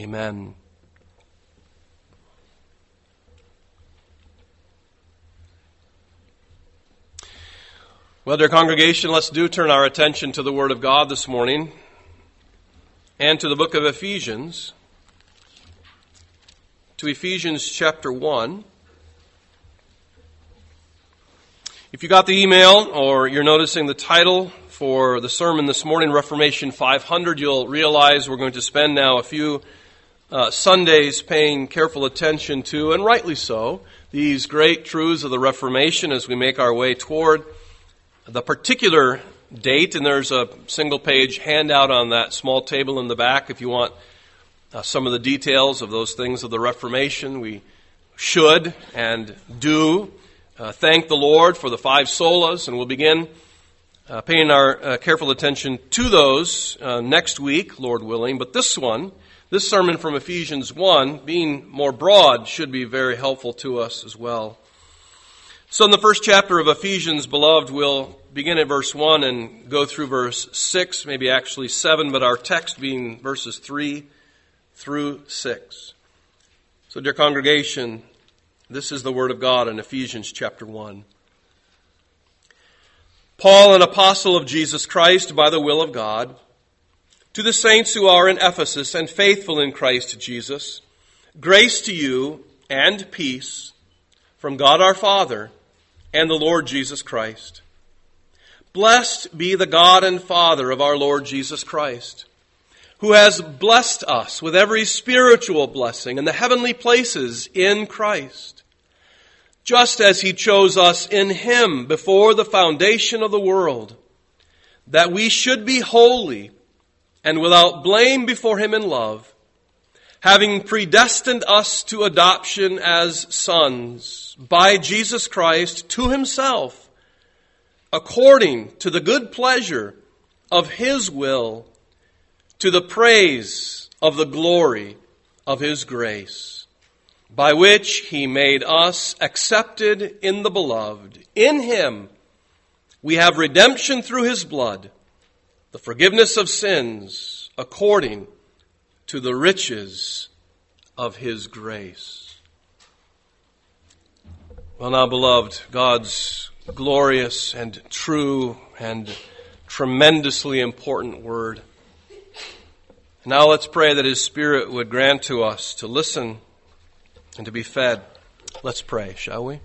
Amen. Well, dear congregation, let's turn our attention to the Word of God this morning and to the book of Ephesians, to Ephesians chapter 1. If you got the email or you're noticing the title for the sermon this morning, Reformation 500, you'll realize we're going to spend now a few Sundays paying careful attention to, and rightly so, these great truths of the Reformation as we make our way toward the particular date. And there's a single-page handout on that small table in the back if you want some of the details of those things of the Reformation. We should and do thank the Lord for the 5 solas, and we'll begin paying our careful attention to those next week, Lord willing. But this sermon from Ephesians 1, being more broad, should be very helpful to us as well. So in the first chapter of Ephesians, beloved, we'll begin at verse 1 and go through verse 6, maybe actually 7, but our text being verses 3 through 6. So, dear congregation, this is the Word of God in Ephesians chapter 1. Paul, an apostle of Jesus Christ by the will of God, to the saints who are in Ephesus and faithful in Christ Jesus, grace to you and peace from God our Father and the Lord Jesus Christ. Blessed be the God and Father of our Lord Jesus Christ, who has blessed us with every spiritual blessing in the heavenly places in Christ, just as He chose us in Him before the foundation of the world, that we should be holy and without blame before Him in love, having predestined us to adoption as sons by Jesus Christ to Himself, according to the good pleasure of His will, to the praise of the glory of His grace, by which He made us accepted in the Beloved. In Him we have redemption through His blood, the forgiveness of sins, according to the riches of His grace. Well now, beloved, God's glorious and true and tremendously important Word. Now let's pray that His Spirit would grant to us to listen and to be fed. Let's pray, shall we?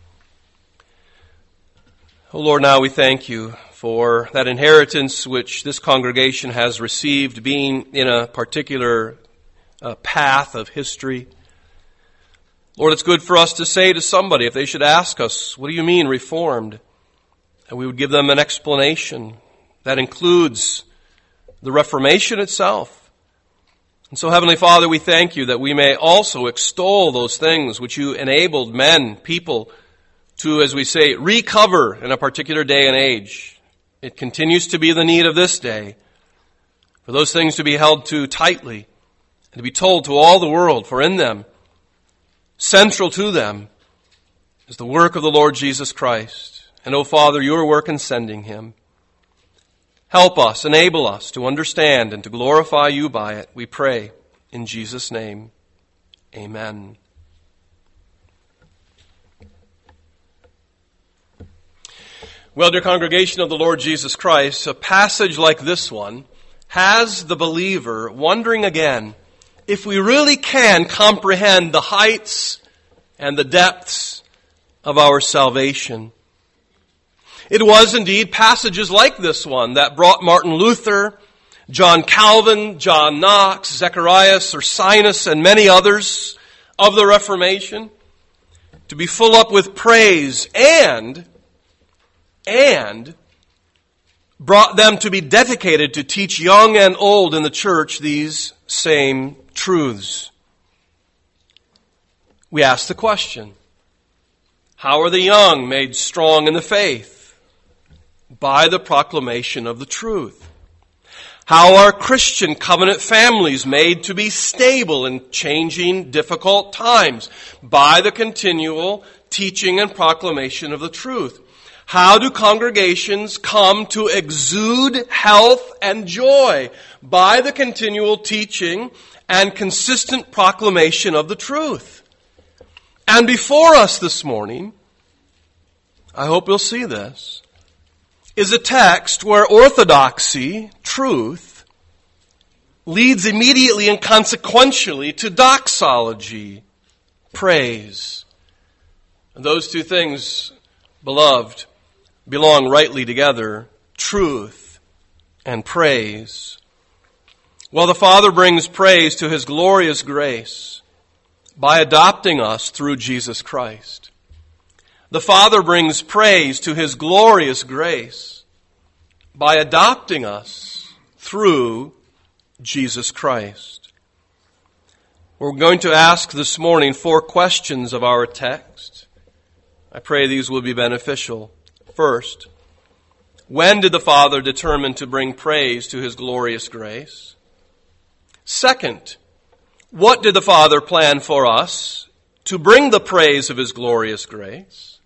Oh Lord, now we thank You for that inheritance which this congregation has received, being in a particular path of history. Lord, it's good for us to say to somebody, if they should ask us, what do you mean Reformed? And we would give them an explanation that includes the Reformation itself. And so, Heavenly Father, we thank You that we may also extol those things which You enabled men, people, to, as we say, recover in a particular day and age. It continues to be the need of this day for those things to be held to tightly and to be told to all the world, for in them, central to them, is the work of the Lord Jesus Christ. And, O Father, Your work in sending Him. Help us, enable us to understand and to glorify You by it, we pray in Jesus' name. Amen. Well, dear congregation of the Lord Jesus Christ, a passage like this one has the believer wondering again if we really can comprehend the heights and the depths of our salvation. It was indeed passages like this one that brought Martin Luther, John Calvin, John Knox, Zacharias, Ursinus, and many others of the Reformation to be full up with praise and brought them to be dedicated to teach young and old in the church these same truths. We ask the question, how are the young made strong in the faith? By the proclamation of the truth. How are Christian covenant families made to be stable in changing, difficult times? By the continual teaching and proclamation of the truth. How do congregations come to exude health and joy? By the continual teaching and consistent proclamation of the truth. And before us this morning, I hope you'll see this, is a text where orthodoxy, truth, leads immediately and consequentially to doxology, praise. And those two things, beloved, belong rightly together, truth and praise. Well, the Father brings praise to His glorious grace by adopting us through Jesus Christ. The Father brings praise to His glorious grace by adopting us through Jesus Christ. We're going to ask this morning 4 questions of our text. I pray these will be beneficial. First, when did the Father determine to bring praise to His glorious grace? Second, what did the Father plan for us to bring the praise of His glorious grace?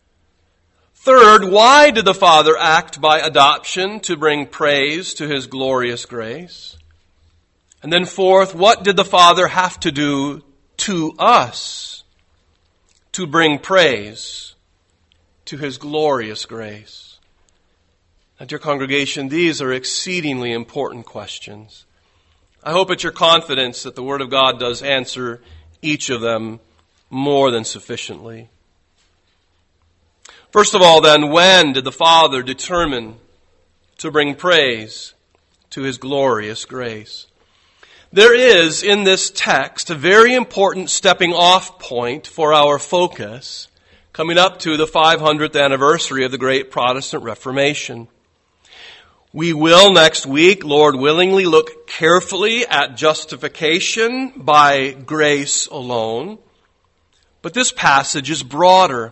Third, why did the Father act by adoption to bring praise to His glorious grace? And then fourth, what did the Father have to do to us to bring praise to His glorious grace? And dear congregation, these are exceedingly important questions. I hope it's your confidence that the Word of God does answer each of them more than sufficiently. First of all, then, when did the Father determine to bring praise to His glorious grace? There is in this text a very important stepping off point for our focus coming up to the 500th anniversary of the great Protestant Reformation. We will next week, Lord willingly, look carefully at justification by grace alone. But this passage is broader.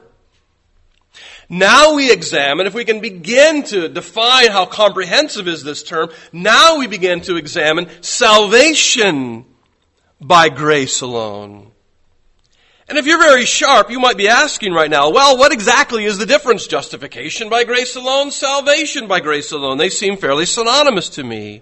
Now we examine, if we can begin to define how comprehensive is this term, now we begin to examine salvation by grace alone. And if you're very sharp, you might be asking right now, well, what exactly is the difference? Justification by grace alone, salvation by grace alone. They seem fairly synonymous to me.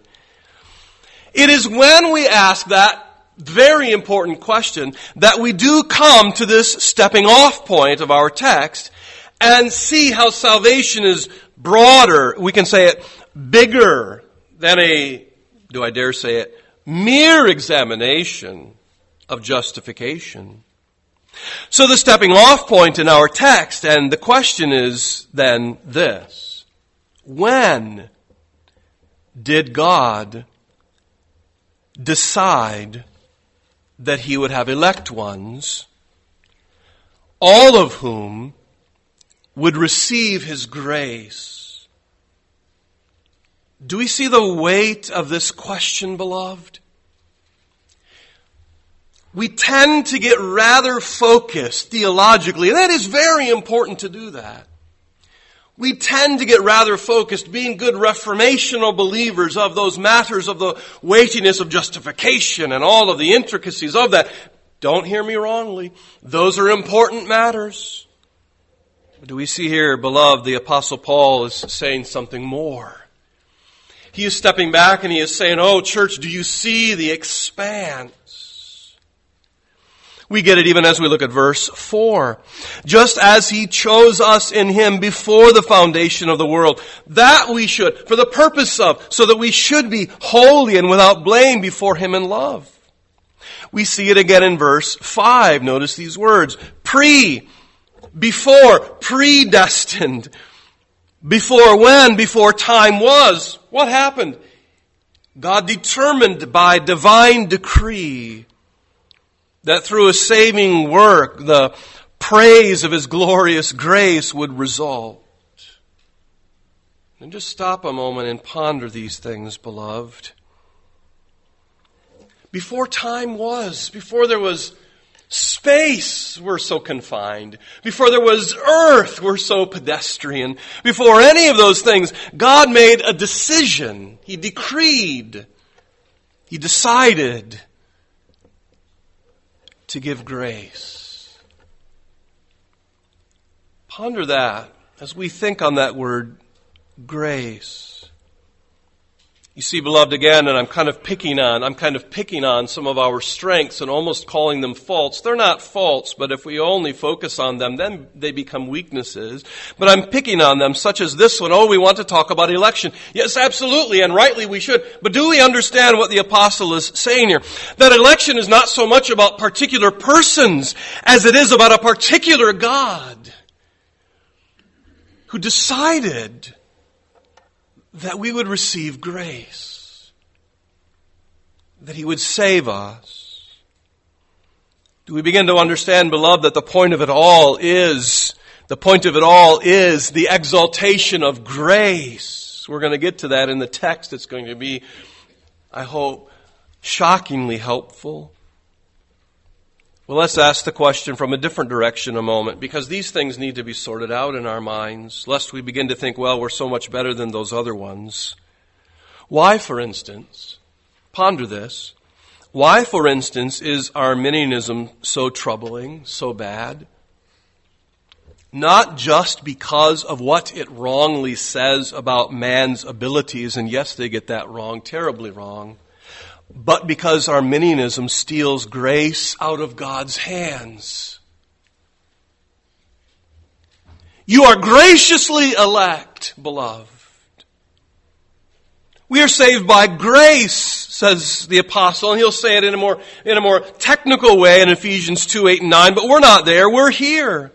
It is when we ask that very important question that we do come to this stepping off point of our text and see how salvation is broader, we can say it, bigger than do I dare say it, mere examination of justification. So the stepping off point in our text, and the question is then this: when did God decide that He would have elect ones, all of whom would receive His grace? Do we see the weight of this question, beloved? We tend to get rather focused theologically, and that is very important to do that. We tend to get rather focused, being good reformational believers, of those matters of the weightiness of justification and all of the intricacies of that. Don't hear me wrongly. Those are important matters. But do we see here, beloved, the Apostle Paul is saying something more. He is stepping back and he is saying, oh, church, do you see the expanse? We get it even as we look at verse 4. Just as He chose us in Him before the foundation of the world, that we should, for the purpose of, so that we should be holy and without blame before Him in love. We see it again in verse 5. Notice these words. Before, predestined. Before when? Before time was. What happened? God determined by divine decree that through a saving work, the praise of His glorious grace would result. And just stop a moment and ponder these things, beloved. Before time was, before there was space, we're so confined. Before there was earth, we're so pedestrian. Before any of those things, God made a decision. He decreed. He decided to give grace. Ponder that as we think on that word, grace. You see, beloved, again, and I'm kind of picking on some of our strengths and almost calling them faults. They're not faults, but if we only focus on them, then they become weaknesses. But I'm picking on them, such as this one. Oh, we want to talk about election. Yes, absolutely, and rightly we should. But do we understand what the apostle is saying here? That election is not so much about particular persons as it is about a particular God who decided that we would receive grace, that He would save us. Do we begin to understand, beloved, that the point of it all is the exaltation of grace? We're going to get to that in the text. It's going to be, I hope, shockingly helpful. Well, let's ask the question from a different direction a moment, because these things need to be sorted out in our minds, lest we begin to think, well, we're so much better than those other ones. Why, for instance, ponder this, why, for instance, is Arminianism so troubling, so bad? Not just because of what it wrongly says about man's abilities, and yes, they get that wrong, terribly wrong, but because Arminianism steals grace out of God's hands. You are graciously elect, beloved. We are saved by grace, says the apostle, and he'll say it in a more technical way in Ephesians 2, 8, and 9, but we're not there, we're here.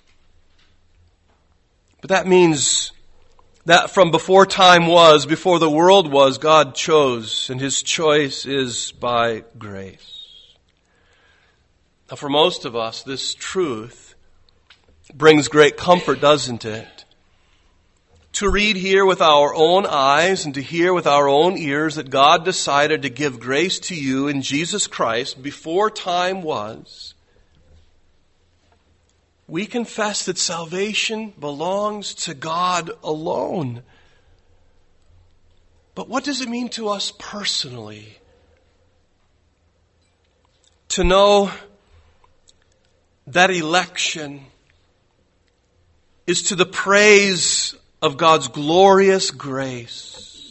But that means that from before time was, before the world was, God chose, and His choice is by grace. Now, for most of us, this truth brings great comfort, doesn't it? To read here with our own eyes and to hear with our own ears that God decided to give grace to you in Jesus Christ before time was. We confess that salvation belongs to God alone. But what does it mean to us personally? To know that election is to the praise of God's glorious grace.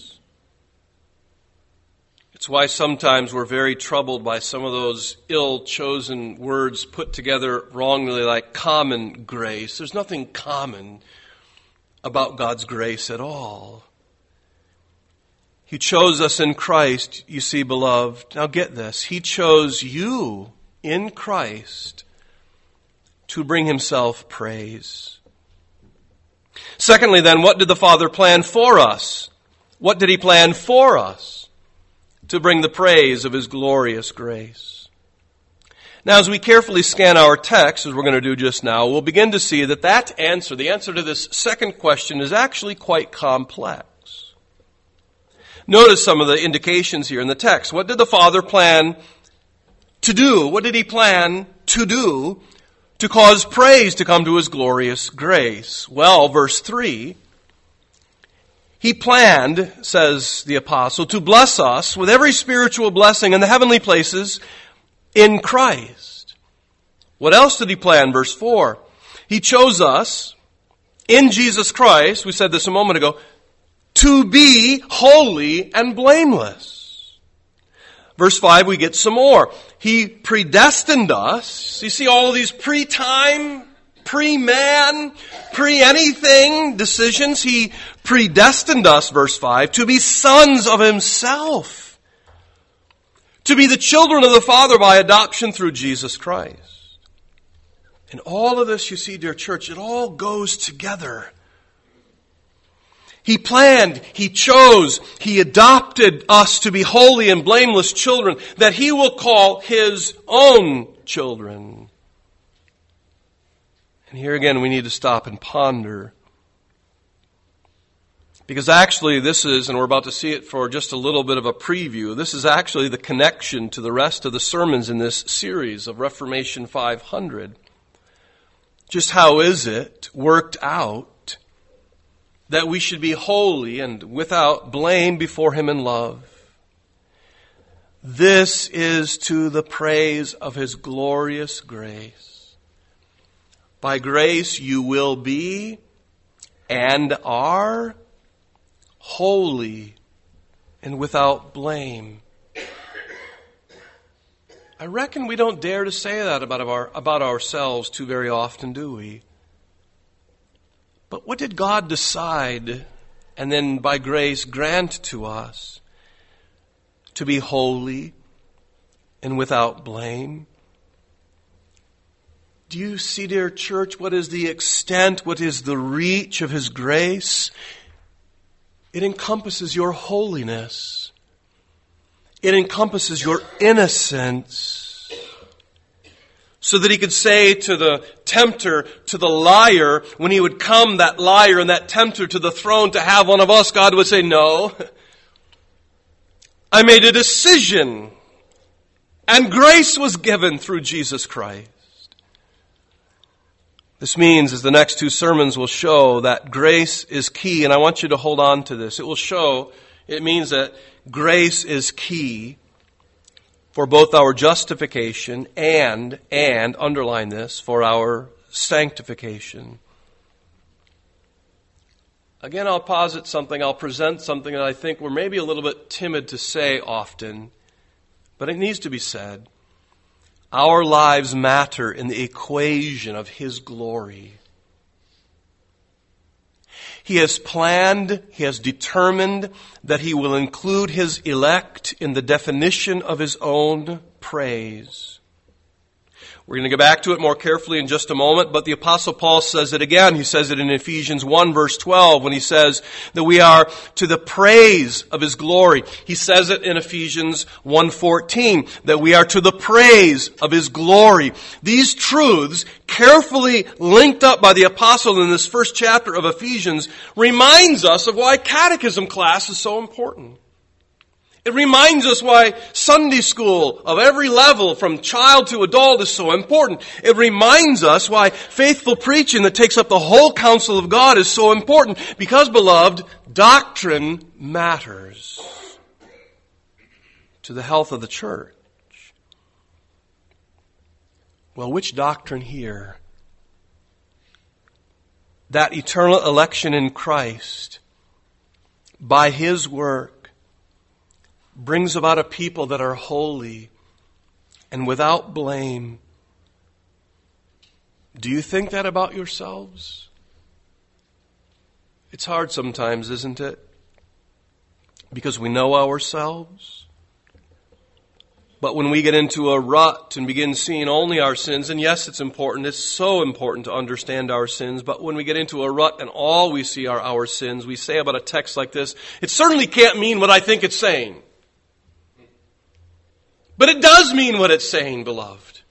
It's why sometimes we're very troubled by some of those ill-chosen words put together wrongly, like common grace. There's nothing common about God's grace at all. He chose us in Christ, you see, beloved. Now get this. He chose you in Christ to bring Himself praise. Secondly, then, what did the Father plan for us? What did He plan for us? To bring the praise of His glorious grace. Now, as we carefully scan our text, as we're going to do just now, we'll begin to see that the answer to this second question is actually quite complex. Notice some of the indications here in the text. What did the Father plan to do? What did He plan to do to cause praise to come to His glorious grace? Well, verse 3, He planned, says the apostle, to bless us with every spiritual blessing in the heavenly places in Christ. What else did He plan? Verse 4. He chose us in Jesus Christ, we said this a moment ago, to be holy and blameless. Verse 5, we get some more. He predestined us. You see all of these pre-time, pre-man, pre-anything decisions. He predestined us, verse 5, to be sons of Himself, to be the children of the Father by adoption through Jesus Christ. And all of this, you see, dear church, it all goes together. He planned, He chose, He adopted us to be holy and blameless children that He will call His own children. And here again, we need to stop and ponder. Because actually this is, and we're about to see it for just a little bit of a preview, this is actually the connection to the rest of the sermons in this series of Reformation 500. Just how is it worked out that we should be holy and without blame before Him in love? This is to the praise of His glorious grace. By grace you will be and are holy and without blame. I reckon we don't dare to say that about ourselves too very often, do we? But what did God decide and then by grace grant to us? To be holy and without blame. Do you see, dear church, what is the extent, what is the reach of His grace? It encompasses your holiness. It encompasses your innocence. So that He could say to the tempter, to the liar, when he would come, that liar and that tempter, to the throne to have one of us, God would say, no, I made a decision. And grace was given through Jesus Christ. This means, as the next two sermons will show, that grace is key, and I want you to hold on to this. It means that grace is key for both our justification and, underline this, for our sanctification. Again, I'll posit something, I'll present something that I think we're maybe a little bit timid to say often, but it needs to be said. Our lives matter in the equation of His glory. He has planned, He has determined that He will include His elect in the definition of His own praise. We're going to get back to it more carefully in just a moment, but the Apostle Paul says it again. He says it in Ephesians 1 verse 12 when he says that we are to the praise of His glory. He says it in Ephesians 1:14 that we are to the praise of His glory. These truths, carefully linked up by the Apostle in this first chapter of Ephesians, reminds us of why catechism class is so important. It reminds us why Sunday school of every level, from child to adult, is so important. It reminds us why faithful preaching that takes up the whole counsel of God is so important. Because, beloved, doctrine matters to the health of the church. Well, which doctrine here? That eternal election in Christ, by His work, brings about a people that are holy and without blame. Do you think that about yourselves? It's hard sometimes, isn't it? Because we know ourselves. But when we get into a rut and begin seeing only our sins, and yes, it's important, it's so important to understand our sins, but when we get into a rut and all we see are our sins, we say about a text like this, it certainly can't mean what I think it's saying. But it does mean what it's saying, beloved.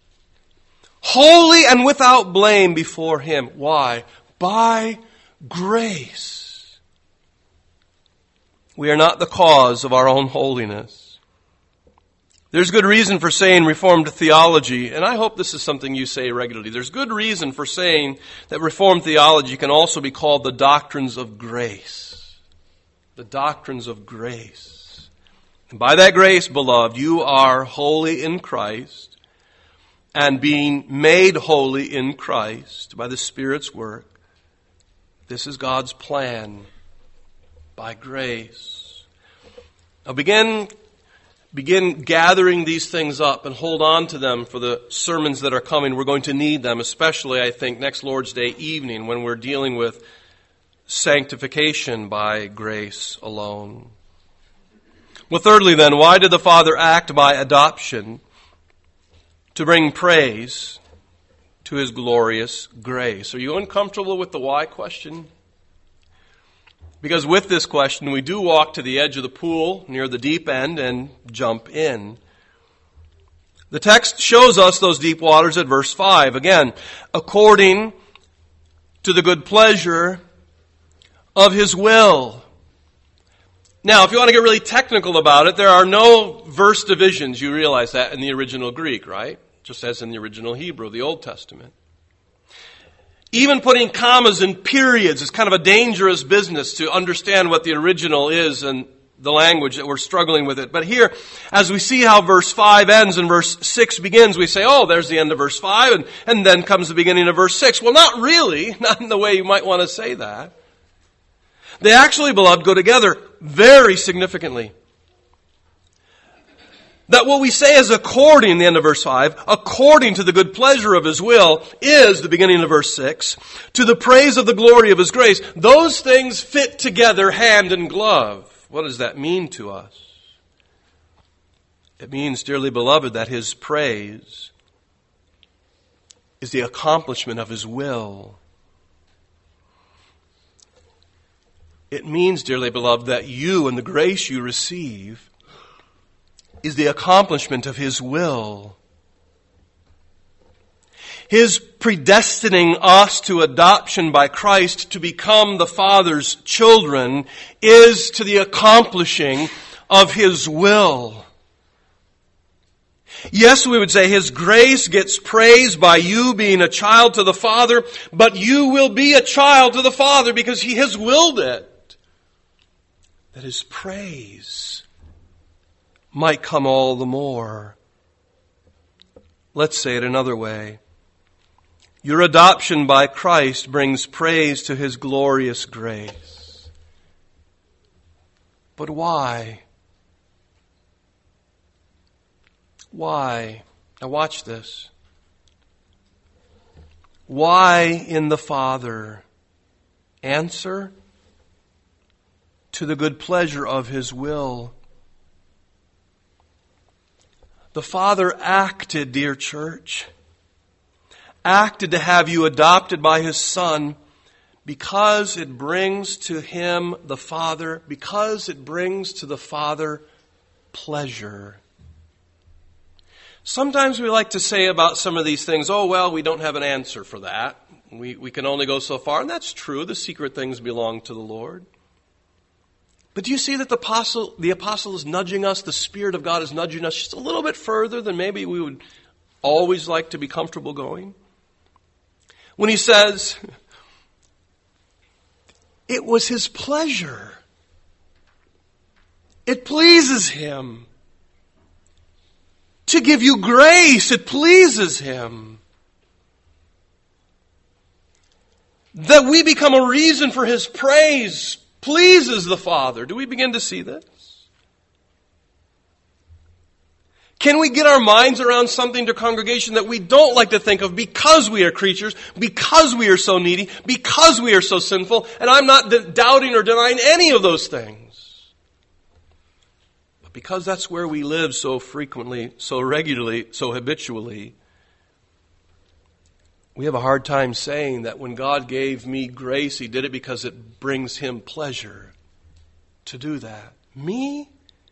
Holy and without blame before Him. Why? By grace. We are not the cause of our own holiness. There's good reason for saying Reformed theology, and I hope this is something you say regularly. There's good reason for saying that Reformed theology can also be called the doctrines of grace. The doctrines of grace. And by that grace, beloved, you are holy in Christ, and being made holy in Christ by the Spirit's work. This is God's plan by grace. Now begin gathering these things up and hold on to them for the sermons that are coming. We're going to need them, especially, I think, next Lord's Day evening when we're dealing with sanctification by grace alone. Well, thirdly then, why did the Father act by adoption? To bring praise to His glorious grace. Are you uncomfortable with the why question? Because with this question, we do walk to the edge of the pool near the deep end and jump in. The text shows us those deep waters at verse 5. Again, according to the good pleasure of His will. Now, if you want to get really technical about it, there are no verse divisions. You realize that in the original Greek, right? Just as in the original Hebrew, the Old Testament. Even putting commas and periods is kind of a dangerous business to understand what the original is and the language that we're struggling with it. But here, as we see how verse 5 ends and verse 6 begins, we say, oh, there's the end of verse 5, and then comes the beginning of verse 6. Well, not really, not in the way you might want to say that. They actually, beloved, go together. very significantly. That what we say is according, the end of verse 5, according to the good pleasure of His will, is, the beginning of verse 6, to the praise of the glory of His grace. Those things fit together hand in glove. What does that mean to us? It means, dearly beloved, that His praise is the accomplishment of His will. It means, dearly beloved, that you and the grace you receive is the accomplishment of His will. His predestining us to adoption by Christ to become the Father's children is to the accomplishing of His will. Yes, we would say His grace gets praised by you being a child to the Father, but you will be a child to the Father because He has willed it. That His praise might come all the more. Let's say it another way. Your adoption by Christ brings praise to His glorious grace. But why? Why? Now watch this. Why in the Father? Answer: to the good pleasure of His will. The Father acted, dear church, acted to have you adopted by His Son because it brings to Him, the Father, because it brings to the Father pleasure. Sometimes we like to say about some of these things, oh, well, we don't have an answer for that. We can only go so far. And that's true. The secret things belong to the Lord. But do you see that the apostle is nudging us, the Spirit of God is nudging us just a little bit further than maybe we would always like to be comfortable going? When he says, it was His pleasure. It pleases Him to give you grace. It pleases Him that we become a reason for His praise. Pleases the Father. Do we begin to see this? Can we get our minds around something to congregation that we don't like to think of because we are creatures, because we are so needy, because we are so sinful? And I'm not doubting or denying any of those things. But because that's where we live so frequently, so regularly, so habitually, we have a hard time saying that when God gave me grace, He did it because it brings Him pleasure to do that. Me?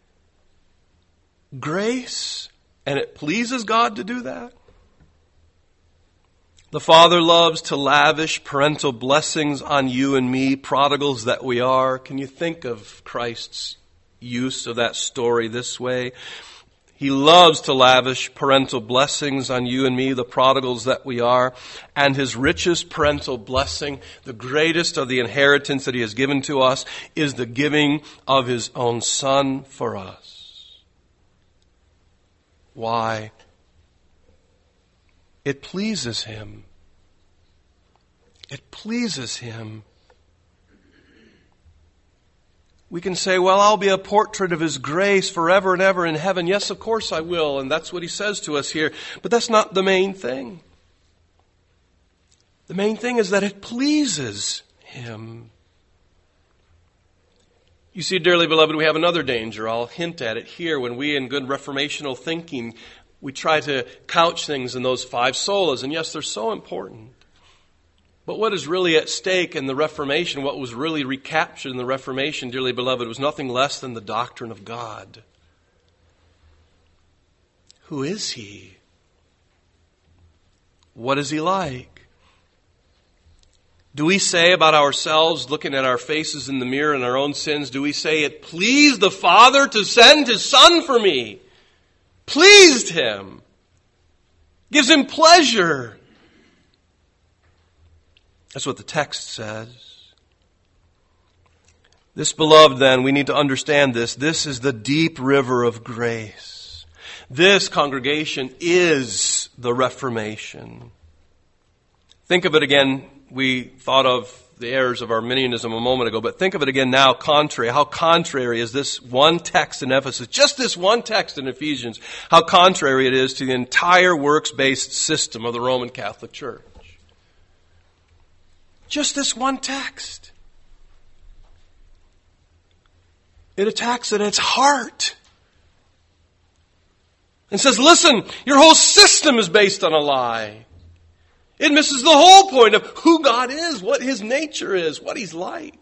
Grace? And it pleases God to do that? The Father loves to lavish parental blessings on you and me, prodigals that we are. Can you think of Christ's use of that story this way? He loves to lavish parental blessings on you and me, the prodigals that we are. And His richest parental blessing, the greatest of the inheritance that He has given to us, is the giving of His own Son for us. Why? It pleases Him. It pleases Him. We can say, well, I'll be a portrait of His grace forever and ever in heaven. Yes, of course I will. And that's what He says to us here. But that's not the main thing. The main thing is that it pleases Him. You see, dearly beloved, we have another danger. I'll hint at it here. When we, in good reformational thinking, we try to couch things in those 5 solas. And yes, they're so important. But what is really at stake in the Reformation, what was really recaptured in the Reformation, dearly beloved, was nothing less than the doctrine of God. Who is He? What is He like? Do we say about ourselves, looking at our faces in the mirror and our own sins, do we say, it pleased the Father to send His Son for me? Pleased Him. Gives Him pleasure. That's what the text says. This, beloved, then, we need to understand this. This is the deep river of grace. This, congregation, is the Reformation. Think of it again. We thought of the errors of Arminianism a moment ago, but think of it again now, contrary. How contrary is this one text in Ephesus, just this one text in Ephesians, how contrary it is to the entire works-based system of the Roman Catholic Church. Just this one text. It attacks at its heart. And says, listen, your whole system is based on a lie. It misses the whole point of who God is, what His nature is, what He's like.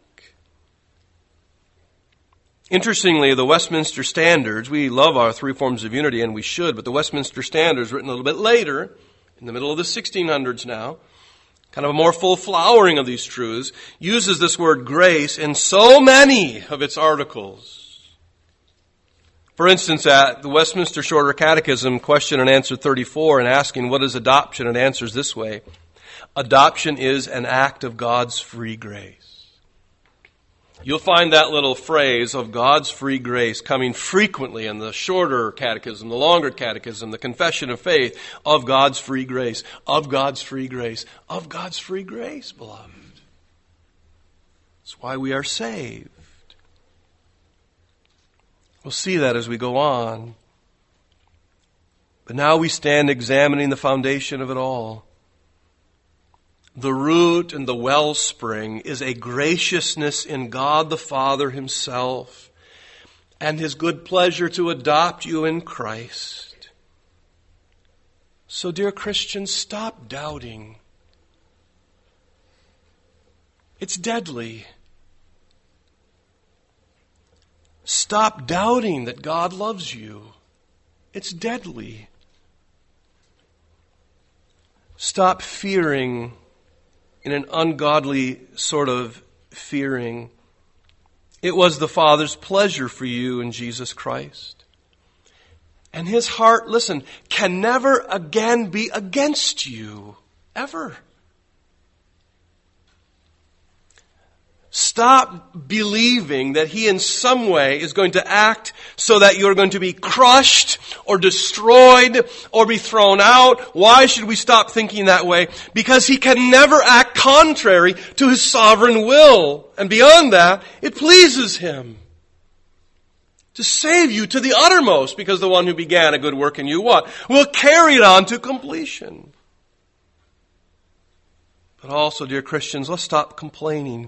Interestingly, the Westminster Standards, we love our three forms of unity, and we should, but the Westminster Standards, written a little bit later, in the middle of the 1600s now, kind of a more full flowering of these truths, uses this word grace in so many of its articles. For instance, at the Westminster Shorter Catechism, question and answer 34, and asking what is adoption, it answers this way: adoption is an act of God's free grace. You'll find that little phrase of God's free grace coming frequently in the Shorter Catechism, the Longer Catechism, the Confession of Faith, of God's free grace, of God's free grace, of God's free grace, beloved. That's why we are saved. We'll see that as we go on. But now we stand examining the foundation of it all. The root and the wellspring is a graciousness in God the Father Himself and His good pleasure to adopt you in Christ. So, dear Christians, stop doubting. It's deadly. Stop doubting that God loves you. It's deadly. Stop fearing in an ungodly sort of fearing. It was the Father's pleasure for you in Jesus Christ. And His heart, listen, can never again be against you. Ever. Stop believing that He in some way is going to act so that you're going to be crushed or destroyed or be thrown out. Why should we stop thinking that way? Because He can never act contrary to His sovereign will. And beyond that, it pleases Him to save you to the uttermost, because the one who began a good work in you, what? Will carry it on to completion. But also, dear Christians, let's stop complaining.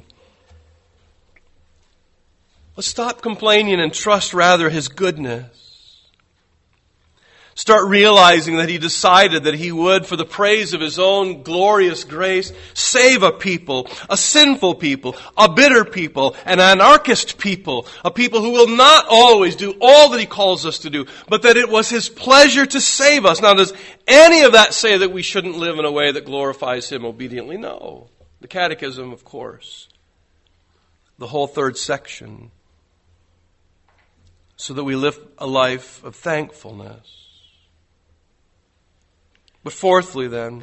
Let's stop complaining and trust rather His goodness. Start realizing that He decided that He would, for the praise of His own glorious grace, save a people, a sinful people, a bitter people, an anarchist people, a people who will not always do all that He calls us to do, but that it was His pleasure to save us. Now, does any of that say that we shouldn't live in a way that glorifies Him obediently? No. The Catechism, of course. The whole third section. So that we live a life of thankfulness. But fourthly then,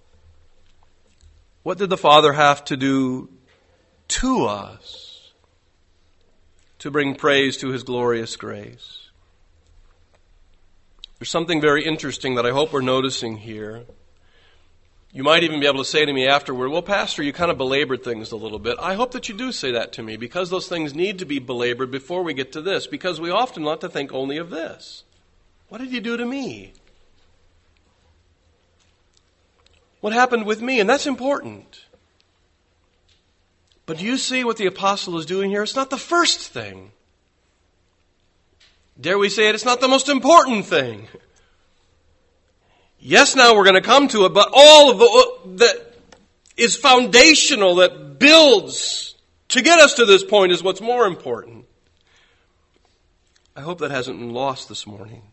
what did the Father have to do to us to bring praise to His glorious grace? There's something very interesting that I hope we're noticing here. You might even be able to say to me afterward, well, Pastor, you kind of belabored things a little bit. I hope that you do say that to me, because those things need to be belabored before we get to this, because we often want to think only of this. What did you do to me? What happened with me? And that's important. But do you see what the apostle is doing here? It's not the first thing. Dare we say it? It's not the most important thing. Yes, now we're going to come to it, but all of that is foundational, that builds to get us to this point, is what's more important. I hope that hasn't been lost this morning.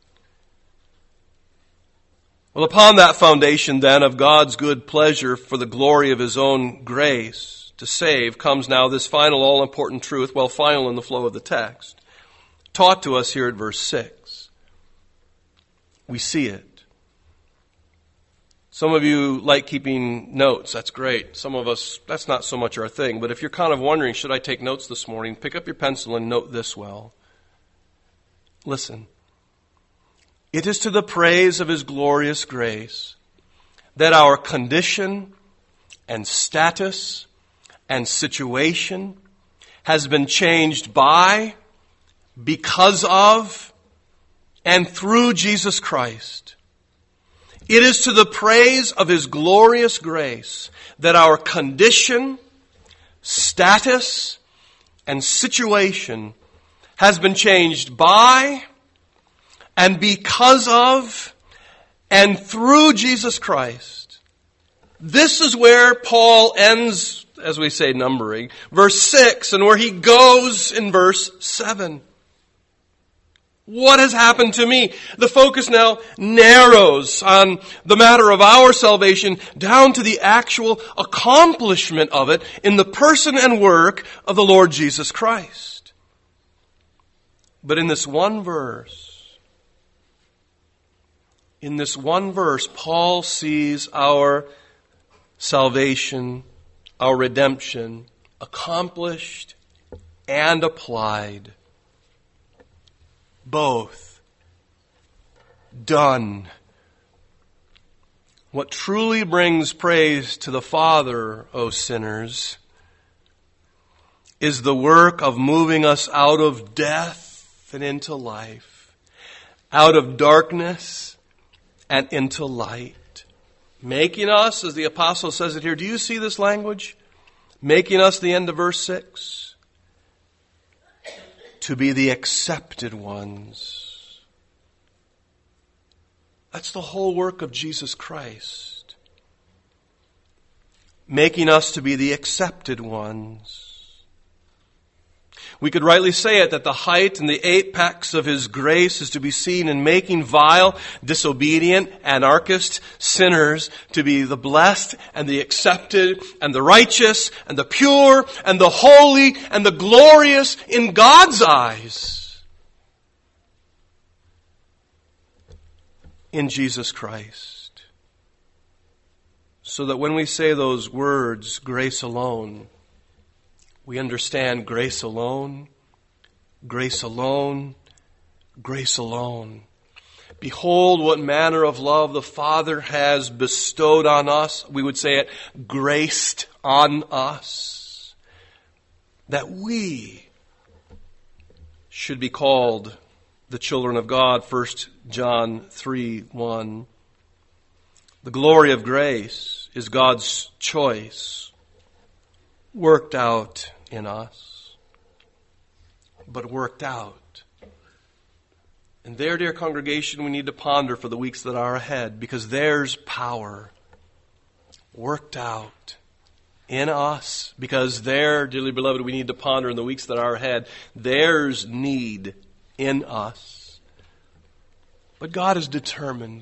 Well, upon that foundation then of God's good pleasure for the glory of His own grace to save, comes now this final all-important truth, well, final in the flow of the text, taught to us here at verse 6. We see it. Some of you like keeping notes. That's great. Some of us, that's not so much our thing. But if you're kind of wondering, should I take notes this morning, pick up your pencil and note this well. Listen. It is to the praise of His glorious grace that our condition and status and situation has been changed by, because of, and through Jesus Christ. It is to the praise of His glorious grace that our condition, status, and situation has been changed by, and because of, and through Jesus Christ. This is where Paul ends, as we say, numbering, verse 6, and where he goes in verse 7. What has happened to me? The focus now narrows on the matter of our salvation down to the actual accomplishment of it in the person and work of the Lord Jesus Christ. But in this one verse, Paul sees our salvation, our redemption, accomplished and applied. Both. Done. What truly brings praise to the Father, O sinners, is the work of moving us out of death and into life, out of darkness and into light. Making us, as the apostle says it here, do you see this language? Making us, the end of verse 6, to be the accepted ones. That's the whole work of Jesus Christ. Making us to be the accepted ones. We could rightly say it that the height and the apex of His grace is to be seen in making vile, disobedient, anarchist sinners to be the blessed and the accepted and the righteous and the pure and the holy and the glorious in God's eyes in Jesus Christ. So that when we say those words, grace alone, we understand grace alone, grace alone, grace alone. Behold what manner of love the Father has bestowed on us. We would say it, graced on us. That we should be called the children of God. 1 John 3:1. The glory of grace is God's choice, worked out in us, but worked out. And there, dear congregation, we need to ponder for the weeks that are ahead, because there's power worked out in us. Because there, dearly beloved, we need to ponder in the weeks that are ahead, there's need in us. But God is determined.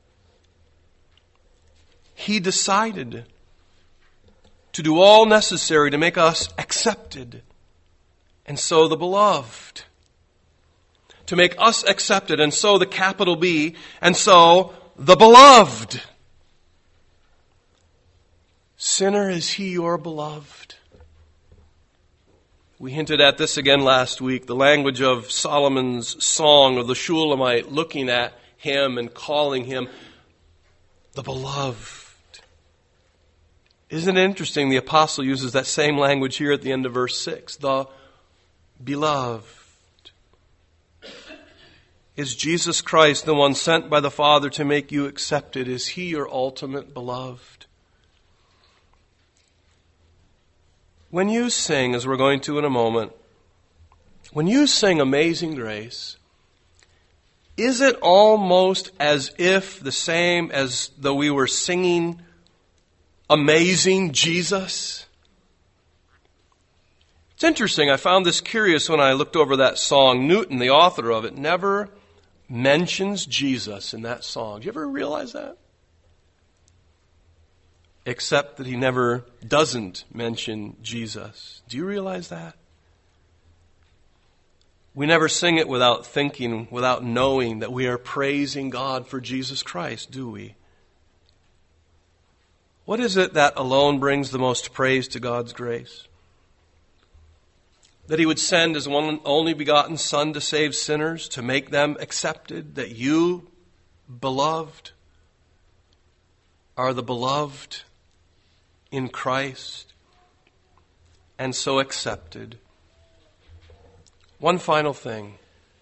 He decided to do all necessary to make us accepted, and so the beloved. To make us accepted, and so the capital B, and so the beloved. Sinner, is He your beloved? We hinted at this again last week, the language of Solomon's song of the Shulamite, looking at him and calling him the beloved. Isn't it interesting? The apostle uses that same language here at the end of verse 6. The beloved. Is Jesus Christ the one sent by the Father to make you accepted? Is He your ultimate beloved? When you sing, as we're going to in a moment, when you sing Amazing Grace, is it almost as if the same as though we were singing Amazing Jesus? It's interesting. I found this curious when I looked over that song. Newton, the author of it, never mentions Jesus in that song. Do you ever realize that? Except that he never doesn't mention Jesus. Do you realize that? We never sing it without thinking, without knowing that we are praising God for Jesus Christ, do we? What is it that alone brings the most praise to God's grace? That He would send His one only begotten Son to save sinners, to make them accepted, that you, beloved, are the beloved in Christ. and so accepted. One final thing.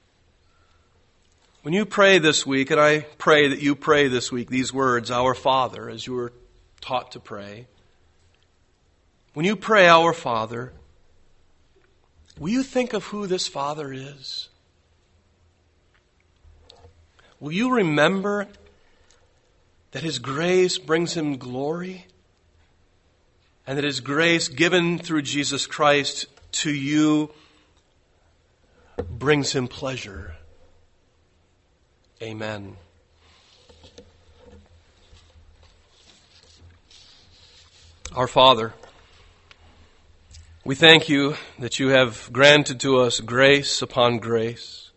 When you pray this week, and I pray that you pray this week these words, Our Father, as you were taught to pray. When you pray, Our Father, will you think of who this Father is? Will you remember that His grace brings Him glory? And that His grace given through Jesus Christ to you brings Him pleasure. Amen. Our Father, we thank You that You have granted to us grace upon grace.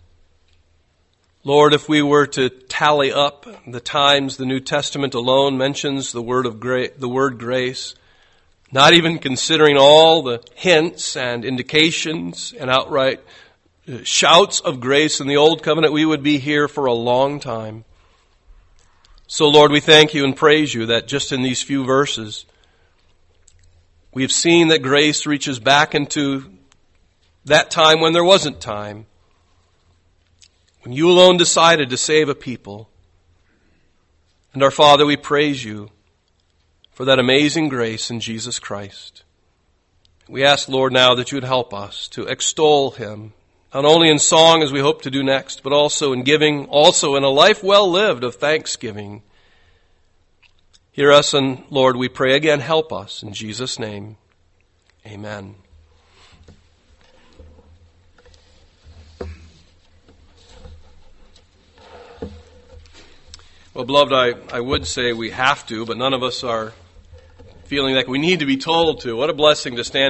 Lord, if we were to tally up the times the New Testament alone mentions the word grace, not even considering all the hints and indications and outright shouts of grace in the Old Covenant, we would be here for a long time. So, Lord, we thank You and praise You that just in these few verses, we have seen that grace reaches back into that time when there wasn't time, when You alone decided to save a people. And our Father, we praise You for that amazing grace in Jesus Christ. We ask, Lord, now that You would help us to extol Him, not only in song as we hope to do next, but also in giving, also in a life well lived of thanksgiving. Hear us, and Lord, we pray again, help us. In Jesus' name, amen. Well, beloved, I would say we have to, but none of us are feeling like we need to be told to. What a blessing to stand